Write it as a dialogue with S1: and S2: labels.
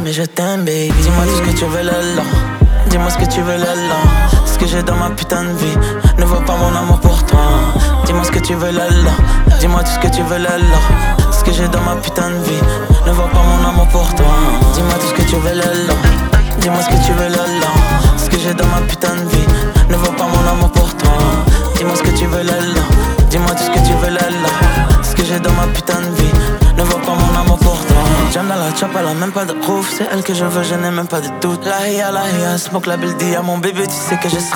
S1: mais je t'aime baby. Dis-moi tout ce que tu veux là. Dis-moi ce que tu veux là. Ce que j'ai dans ma putain de vie ne vaut pas mon amour pour toi. Dis-moi ce que tu veux là. Dis-moi tout ce que tu veux là. Ce que j'ai dans ma putain de vie ne vaut pas mon amour pour toi. Dis-moi tout ce que tu veux là. Dis-moi ce que tu veux là. Ce que j'ai dans ma putain de vie ne vaut pas mon amour pour toi. Dis-moi ce que tu veux là. Dis-moi tout ce que tu veux là. Ce que j'ai dans ma putain de vie ne vaut pas mon amour pour toi. J'aime dans la chop, elle a même pas de roof. C'est elle que je veux, je n'ai même pas de doute. La hiya, smoke la belle dia. Mon bébé, tu sais que je serai